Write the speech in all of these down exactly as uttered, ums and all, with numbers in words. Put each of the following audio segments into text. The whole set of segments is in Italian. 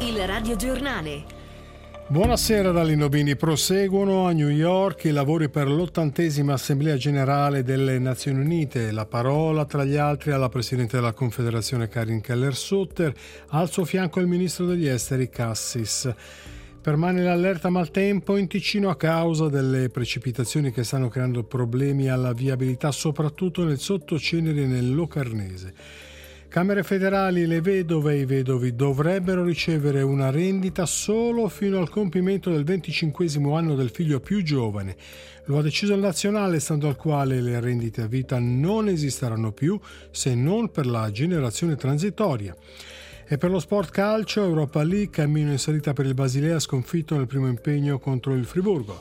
Il radiogiornale. Buonasera da Lino Bini. Proseguono a New York i lavori per l'ottantesima Assemblea Generale delle Nazioni Unite. La parola, tra gli altri, alla Presidente della Confederazione Karin Keller-Sutter, al suo fianco il Ministro degli Esteri Cassis. Permane l'allerta maltempo in Ticino a causa delle precipitazioni che stanno creando problemi alla viabilità, soprattutto nel Sottocenere e nel Locarnese. Camere federali, le vedove e i vedovi dovrebbero ricevere una rendita solo fino al compimento del venticinquesimo anno del figlio più giovane. Lo ha deciso il nazionale, stando al quale le rendite a vita non esisteranno più se non per la generazione transitoria. E per lo sport calcio, Europa League, cammino in salita per il Basilea, sconfitto nel primo impegno contro il Friburgo.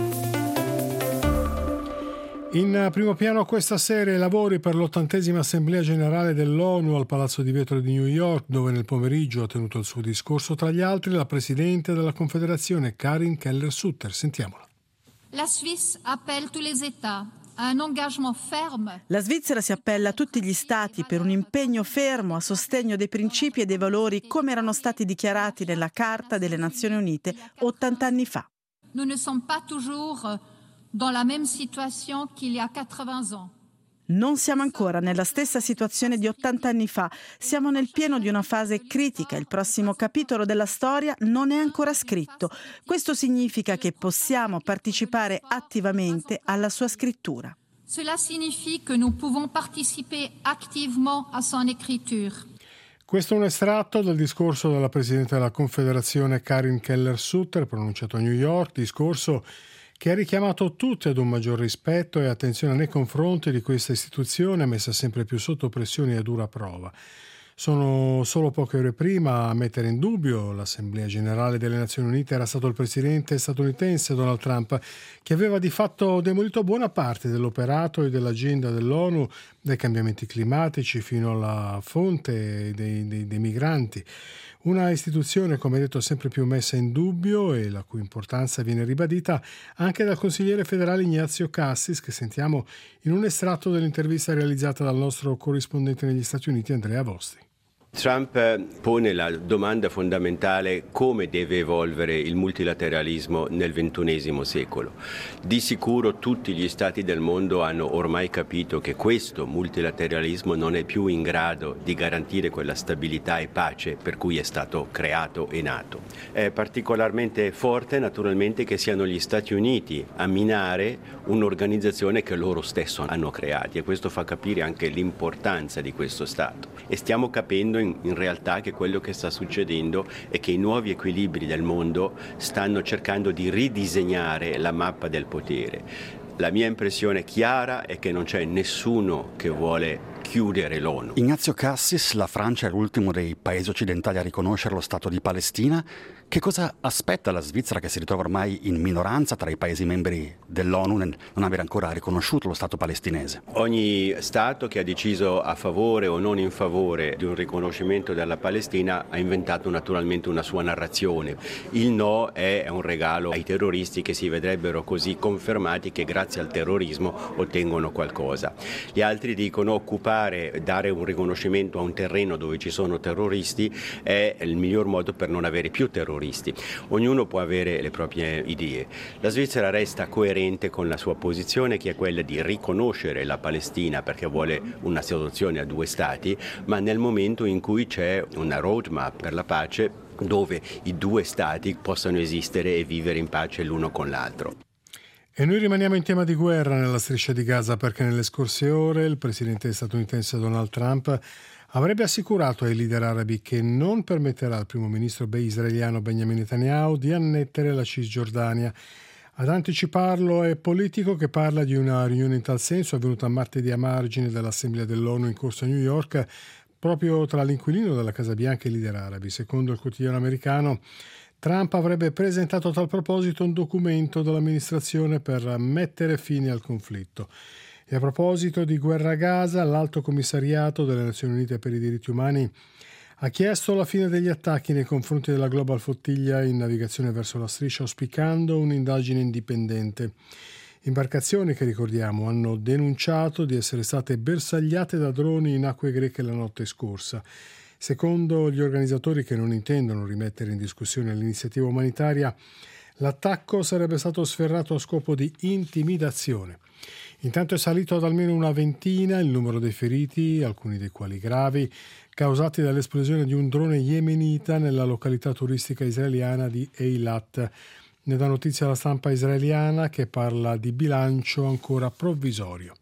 In primo piano questa sera i lavori per l'ottantesima Assemblea Generale dell'ONU al Palazzo di Vetro di New York, dove nel pomeriggio ha tenuto il suo discorso, tra gli altri, la Presidente della Confederazione Karin Keller-Sutter. Sentiamola. La Suisse appelle tous les États a un engagement ferme. La Svizzera si appella a tutti gli Stati per un impegno fermo a sostegno dei principi e dei valori come erano stati dichiarati nella Carta delle Nazioni Unite ottanta anni fa. Nous ne sommes pas toujours dans la même situation qu'il y a quatre-vingts ans. Non siamo ancora nella stessa situazione di ottanta anni fa, siamo nel pieno di una fase critica, il prossimo capitolo della storia non è ancora scritto. Questo significa che possiamo partecipare attivamente alla sua scrittura. Cela signifie que nous pouvons participer activement à son écriture. Questo è un estratto dal discorso della Presidente della Confederazione Karin Keller-Sutter, pronunciato a New York, discorso che ha richiamato tutti ad un maggior rispetto e attenzione nei confronti di questa istituzione messa sempre più sotto pressione e a dura prova. Sono solo poche ore prima a mettere in dubbio l'Assemblea Generale delle Nazioni Unite era stato il presidente statunitense Donald Trump, che aveva di fatto demolito buona parte dell'operato e dell'agenda dell'ONU, dai cambiamenti climatici fino alla fonte dei, dei, dei migranti. Una istituzione, come detto, sempre più messa in dubbio e la cui importanza viene ribadita anche dal consigliere federale Ignazio Cassis, che sentiamo in un estratto dell'intervista realizzata dal nostro corrispondente negli Stati Uniti Andrea Vosti. Trump pone la domanda fondamentale: come deve evolvere il multilateralismo nel ventunesimo secolo? Di sicuro tutti gli stati del mondo hanno ormai capito che questo multilateralismo non è più in grado di garantire quella stabilità e pace per cui è stato creato e nato. È particolarmente forte naturalmente che siano gli Stati Uniti a minare un'organizzazione che loro stessi hanno creati, e questo fa capire anche l'importanza di questo Stato. E stiamo capendo in, in realtà che quello che sta succedendo è che i nuovi equilibri del mondo stanno cercando di ridisegnare la mappa del potere. La mia impressione chiara è che non c'è nessuno che vuole chiudere l'ONU. Ignazio Cassis, la Francia è l'ultimo dei paesi occidentali a riconoscere lo Stato di Palestina. Che cosa aspetta la Svizzera, che si ritrova ormai in minoranza tra i paesi membri dell'ONU, nel non aver ancora riconosciuto lo Stato palestinese? Ogni Stato che ha deciso a favore o non in favore di un riconoscimento della Palestina ha inventato naturalmente una sua narrazione. Il no è un regalo ai terroristi, che si vedrebbero così confermati che grazie al terrorismo ottengono qualcosa. Gli altri dicono: occupare, dare un riconoscimento a un terreno dove ci sono terroristi è il miglior modo per non avere più terroristi. Ognuno può avere le proprie idee. La Svizzera resta coerente con la sua posizione, che è quella di riconoscere la Palestina perché vuole una soluzione a due stati, ma nel momento in cui c'è una roadmap per la pace dove i due stati possano esistere e vivere in pace l'uno con l'altro. E noi rimaniamo in tema di guerra nella striscia di Gaza, perché nelle scorse ore il presidente statunitense Donald Trump avrebbe assicurato ai leader arabi che non permetterà al primo ministro israeliano Benjamin Netanyahu di annettere la Cisgiordania. Ad anticiparlo è Politico, che parla di una riunione in tal senso avvenuta martedì a margine dell'Assemblea dell'ONU in corso a New York, proprio tra l'inquilino della Casa Bianca e i leader arabi. Secondo il quotidiano americano, Trump avrebbe presentato a tal proposito un documento dell'amministrazione per mettere fine al conflitto. E a proposito di guerra a Gaza, l'Alto Commissariato delle Nazioni Unite per i diritti umani ha chiesto la fine degli attacchi nei confronti della Global Flotilla in navigazione verso la striscia, auspicando un'indagine indipendente. Imbarcazioni che, ricordiamo, hanno denunciato di essere state bersagliate da droni in acque greche la notte scorsa. Secondo gli organizzatori, che non intendono rimettere in discussione l'iniziativa umanitaria, l'attacco sarebbe stato sferrato a scopo di intimidazione. Intanto è salito ad almeno una ventina il numero dei feriti, alcuni dei quali gravi, causati dall'esplosione di un drone yemenita nella località turistica israeliana di Eilat. Ne dà notizia la stampa israeliana, che parla di bilancio ancora provvisorio.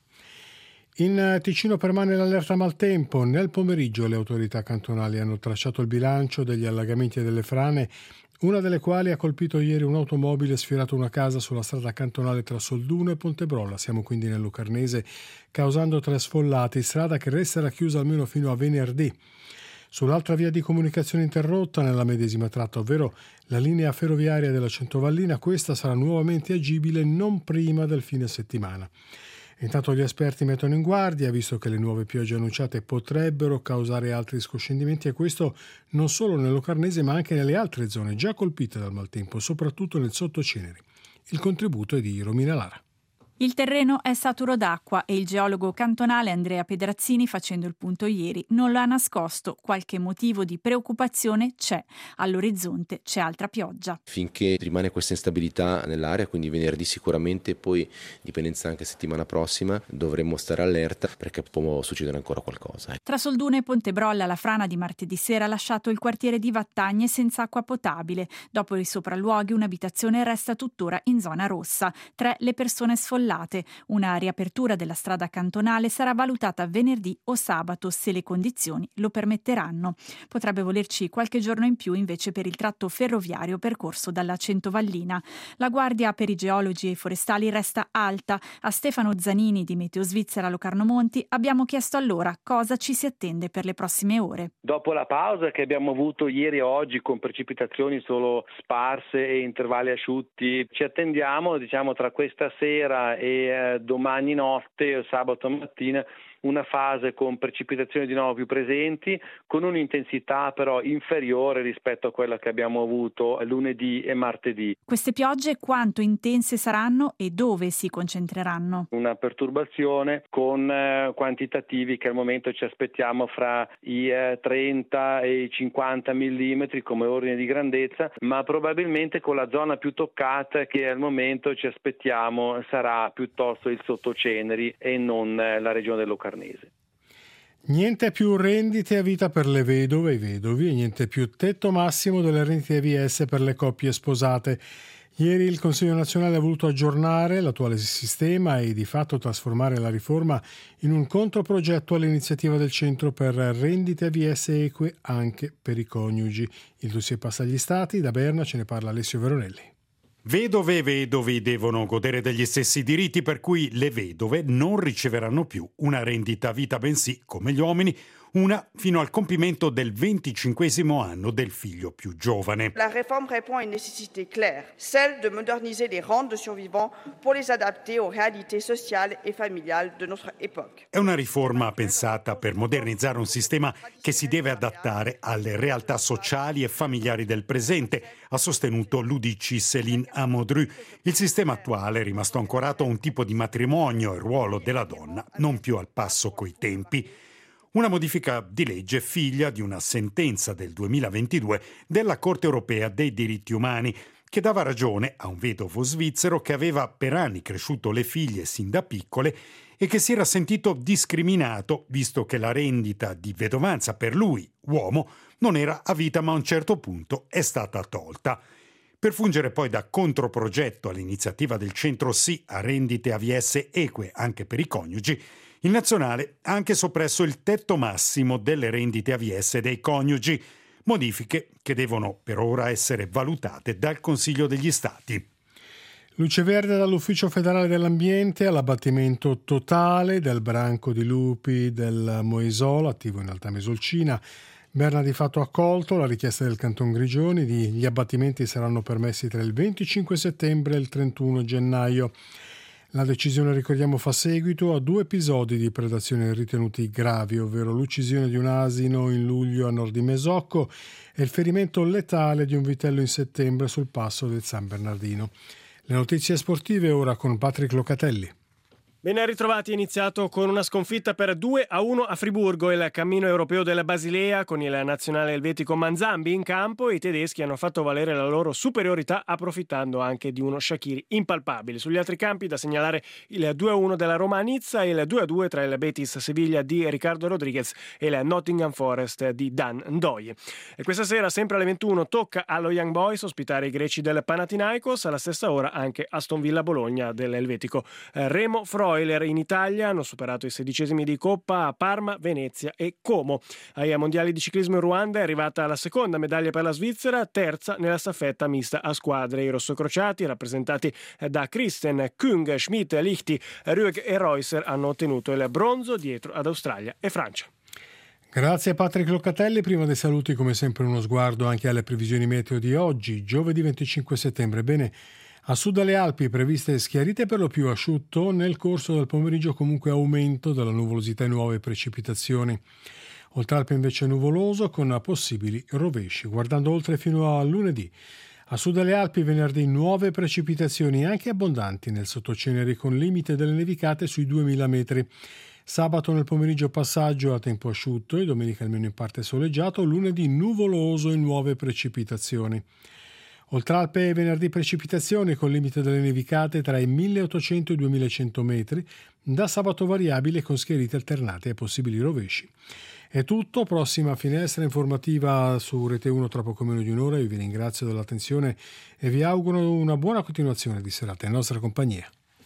In Ticino permane l'allerta maltempo. Nel pomeriggio le autorità cantonali hanno tracciato il bilancio degli allagamenti e delle frane, una delle quali ha colpito ieri un'automobile e sfiorato una casa sulla strada cantonale tra Solduno e Pontebrolla, siamo quindi nel Lucarnese, causando tre sfollati, strada che resterà chiusa almeno fino a venerdì. Sull'altra via di comunicazione interrotta nella medesima tratta, ovvero la linea ferroviaria della Centovallina, questa sarà nuovamente agibile non prima del fine settimana. Intanto gli esperti mettono in guardia, visto che le nuove piogge annunciate potrebbero causare altri scoscendimenti, e questo non solo nel Locarnese ma anche nelle altre zone già colpite dal maltempo, soprattutto nel Sottoceneri. Il contributo è di Romina Lara. Il terreno è saturo d'acqua e il geologo cantonale Andrea Pedrazzini, facendo il punto ieri, non lo ha nascosto. Qualche motivo di preoccupazione c'è. All'orizzonte c'è altra pioggia. Finché rimane questa instabilità nell'area, quindi venerdì sicuramente, poi dipendenza anche settimana prossima, dovremmo stare allerta perché può succedere ancora qualcosa. Tra Solduno e Pontebrolla la frana di martedì sera ha lasciato il quartiere di Vattagne senza acqua potabile. Dopo i sopralluoghi un'abitazione resta tuttora in zona rossa. Tre le persone sfollate. Una riapertura della strada cantonale sarà valutata venerdì o sabato se le condizioni lo permetteranno. Potrebbe volerci qualche giorno in più invece per il tratto ferroviario percorso dalla Centovallina. La guardia per i geologi e i forestali resta alta. A Stefano Zanini di Meteo Svizzera Locarno Monti abbiamo chiesto allora cosa ci si attende per le prossime ore. Dopo la pausa che abbiamo avuto ieri e oggi con precipitazioni solo sparse e intervalli asciutti, ci attendiamo diciamo tra questa sera e eh, domani notte o sabato mattina una fase con precipitazioni di nuovo più presenti, con un'intensità però inferiore rispetto a quella che abbiamo avuto lunedì e martedì. Queste piogge quanto intense saranno e dove si concentreranno? Una perturbazione con eh, quantitativi che al momento ci aspettiamo fra i eh, trenta e i cinquanta millimetri come ordine di grandezza, ma probabilmente con la zona più toccata che al momento ci aspettiamo sarà piuttosto il Sottoceneri e non eh, la regione del Locarnese. Niente più rendite a vita per le vedove e i vedovi e niente più tetto massimo delle rendite A V S per le coppie sposate. Ieri il Consiglio nazionale ha voluto aggiornare l'attuale sistema e di fatto trasformare la riforma in un controprogetto all'iniziativa del centro per rendite A V S eque anche per i coniugi. Il dossier passa agli Stati, da Berna ce ne parla Alessio Veronelli. Vedove e vedovi devono godere degli stessi diritti, per cui le vedove non riceveranno più una rendita a vita, bensì, come gli uomini, una fino al compimento del venticinquesimo anno del figlio più giovane. La réforme répond à une nécessité claire, celle de moderniser les rentes de survivants pour les adapter aux réalités sociales et familiales de notre époque. È una riforma pensata per modernizzare un sistema che si deve adattare alle realtà sociali e familiari del presente, ha sostenuto l'U D C Céline Amodru. Il sistema attuale è rimasto ancorato a un tipo di matrimonio e ruolo della donna non più al passo coi tempi. Una modifica di legge figlia di una sentenza del duemilaventidue della Corte europea dei diritti umani che dava ragione a un vedovo svizzero che aveva per anni cresciuto le figlie sin da piccole e che si era sentito discriminato visto che la rendita di vedovanza per lui, uomo, non era a vita ma a un certo punto è stata tolta. Per fungere poi da controprogetto all'iniziativa del centro sì a rendite A V S eque anche per i coniugi, il nazionale ha anche soppresso il tetto massimo delle rendite A V S dei coniugi, modifiche che devono per ora essere valutate dal Consiglio degli Stati. Luce verde dall'Ufficio federale dell'ambiente all'abbattimento totale del branco di lupi del Moisolo, attivo in Alta Mesolcina. Berna di fatto accolto la richiesta del Canton Grigioni. Gli abbattimenti saranno permessi tra il venticinque settembre e il trentuno gennaio. La decisione, ricordiamo, fa seguito a due episodi di predazione ritenuti gravi, ovvero l'uccisione di un asino in luglio a nord di Mesocco e il ferimento letale di un vitello in settembre sul passo del San Bernardino. Le notizie sportive ora con Patrick Locatelli. Ben ritrovati, è iniziato con una sconfitta per due a uno a Friburgo, il cammino europeo della Basilea con il nazionale elvetico Manzambi in campo. I tedeschi hanno fatto valere la loro superiorità approfittando anche di uno Shaqiri impalpabile. Sugli altri campi da segnalare il due a uno della Roma a Nizza e il due a due tra il Betis Seviglia di Ricardo Rodriguez e il Nottingham Forest di Dan Ndoye. E questa sera, sempre alle ventuno, tocca allo Young Boys ospitare i greci del Panathinaikos, alla stessa ora anche Aston Villa Bologna dell'elvetico Remo Freuler. In Italia hanno superato i sedicesimi di Coppa a Parma, Venezia e Como. Ai mondiali di ciclismo in Ruanda è arrivata la seconda medaglia per la Svizzera, terza nella staffetta mista a squadre. I rossocrociati, rappresentati da Christen, Küng, Schmidt, Lichti, Rueg e Reusser, hanno ottenuto il bronzo dietro ad Australia e Francia. Grazie a Patrick Locatelli. Prima dei saluti, come sempre, uno sguardo anche alle previsioni meteo di oggi, giovedì venticinque settembre. Bene, a sud dalle Alpi previste schiarite per lo più asciutto, nel corso del pomeriggio comunque aumento della nuvolosità e nuove precipitazioni. Oltralpe invece nuvoloso con possibili rovesci. Guardando oltre fino a lunedì, a sud dalle Alpi venerdì nuove precipitazioni anche abbondanti nel sottoceneri con limite delle nevicate sui duemila metri. Sabato nel pomeriggio passaggio a tempo asciutto e domenica almeno in parte soleggiato, lunedì nuvoloso e nuove precipitazioni. Oltralpe venerdì precipitazioni con limite delle nevicate tra i milleottocento e i duemilacento metri, da sabato variabile con schiarite alternate e possibili rovesci. È tutto, prossima finestra informativa su Rete uno tra poco meno di un'ora. Io vi ringrazio dell'attenzione e vi auguro una buona continuazione di serata in nostra compagnia.